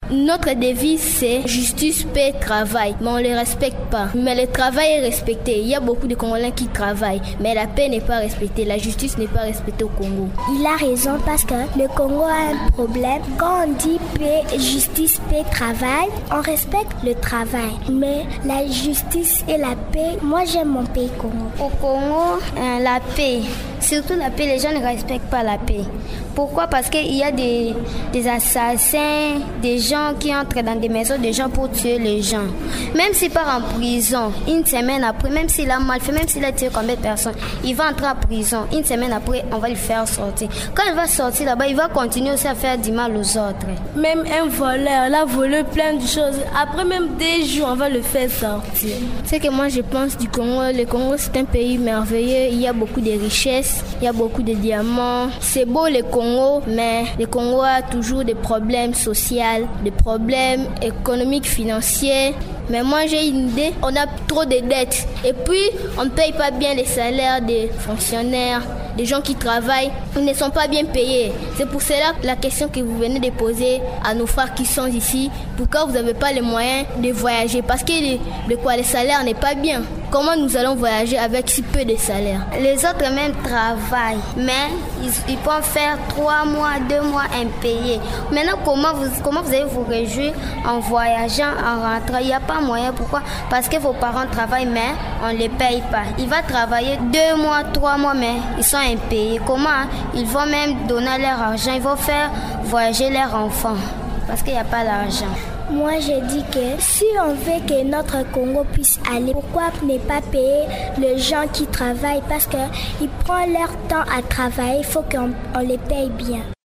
Notre devise, c'est justice, paix, travail. Mais on ne les respecte pas. Mais le travail est respecté. Il y a beaucoup de Congolais qui travaillent. Mais la paix n'est pas respectée. La justice n'est pas respectée au Congo. Il a raison parce que le Congo a un problème. Quand on dit paix, justice, paix, travail, on respecte le travail. Mais la justice et la paix, moi j'aime mon pays Congo. Au Congo, la paix, surtout la paix, les gens ne respectent pas la paix. Pourquoi? Parce qu'il y a des assassins, des gens qui entrent dans des maisons de gens pour tuer les gens. Même s'il part en prison, une semaine après, même s'il a mal fait, même s'il a tué combien de personnes, il va entrer en prison. Une semaine après, on va le faire sortir. Quand il va sortir là-bas, il va continuer aussi à faire du mal aux autres. Même un voleur, il a volé plein de choses. Après même des jours, on va le faire sortir. C'est que moi je pense du Congo. Le Congo, c'est un pays merveilleux. Il y a beaucoup de richesses, il y a beaucoup de diamants. C'est beau le Congo, mais le Congo a toujours des problèmes sociaux, des problèmes économiques, financiers. Mais moi j'ai une idée, on a trop de dettes. Et puis on ne paye pas bien les salaires des fonctionnaires, des gens qui travaillent. Ils ne sont pas bien payés. C'est pour cela la question que vous venez de poser à nos frères qui sont ici. Pourquoi vous n'avez pas les moyens de voyager? Parce que le salaire n'est pas bien. Comment nous allons voyager avec si peu de salaire? Les autres même travaillent, mais ils peuvent faire 3 mois, 2 mois impayés. Maintenant, comment vous allez vous réjouir en voyageant, en rentrant? Il n'y a pas moyen. Pourquoi? Parce que vos parents travaillent, mais on ne les paye pas. Ils vont travailler 2 mois, 3 mois, mais ils sont impayés. Comment? Ils vont même donner leur argent, ils vont faire voyager leurs enfants, parce qu'il n'y a pas d'argent. Moi, je dis que si on veut que notre Congo puisse aller, pourquoi ne pas payer les gens qui travaillent? Parce qu'ils prennent leur temps à travailler, il faut qu'on les paye bien.